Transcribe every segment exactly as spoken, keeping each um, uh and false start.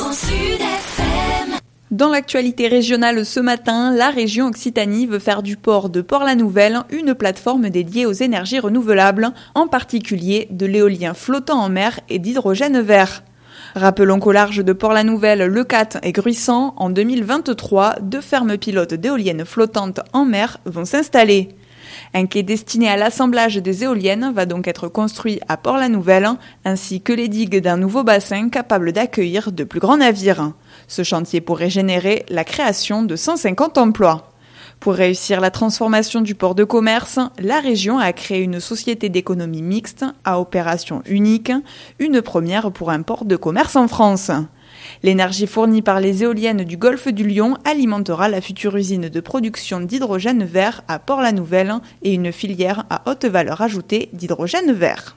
Dans l'actualité régionale ce matin, la région Occitanie veut faire du port de Port-la-Nouvelle une plateforme dédiée aux énergies renouvelables, en particulier de l'éolien flottant en mer et d'hydrogène vert. Rappelons qu'au large de Port-la-Nouvelle, Leucate et Gruissant, en deux mille vingt-trois, deux fermes pilotes d'éoliennes flottantes en mer vont s'installer. Un quai destiné à l'assemblage des éoliennes va donc être construit à Port-la-Nouvelle, ainsi que les digues d'un nouveau bassin capable d'accueillir de plus grands navires. Ce chantier pourrait générer la création de cent cinquante emplois. Pour réussir la transformation du port de commerce, la région a créé une société d'économie mixte à opération unique, une première pour un port de commerce en France. L'énergie fournie par les éoliennes du golfe du Lion alimentera la future usine de production d'hydrogène vert à Port-la-Nouvelle et une filière à haute valeur ajoutée d'hydrogène vert.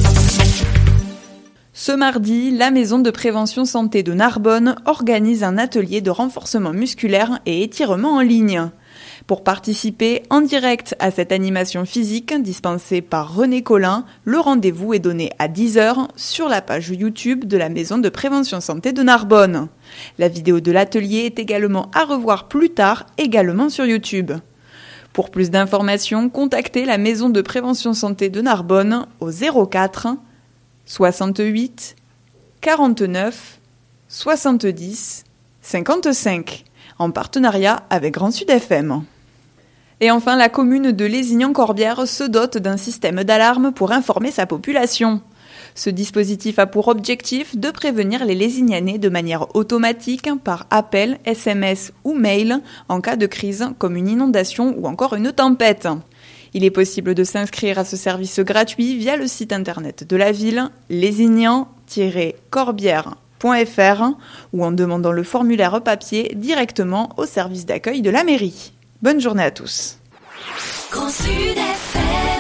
Ce mardi, la Maison de prévention santé de Narbonne organise un atelier de renforcement musculaire et étirement en ligne. Pour participer en direct à cette animation physique dispensée par René Collin, le rendez-vous est donné à dix heures sur la page YouTube de la Maison de prévention santé de Narbonne. La vidéo de l'atelier est également à revoir plus tard, également sur YouTube. Pour plus d'informations, contactez la Maison de prévention santé de Narbonne au zéro quatre soixante-huit quarante-neuf soixante-dix cinquante-cinq en partenariat avec Grand Sud F M. Et enfin, la commune de Lézignan-Corbière se dote d'un système d'alarme pour informer sa population. Ce dispositif a pour objectif de prévenir les Lézignanais de manière automatique par appel, S M S ou mail en cas de crise comme une inondation ou encore une tempête. Il est possible de s'inscrire à ce service gratuit via le site internet de la ville lézignan tiret corbière point f r ou en demandant le formulaire papier directement au service d'accueil de la mairie. Bonne journée à tous.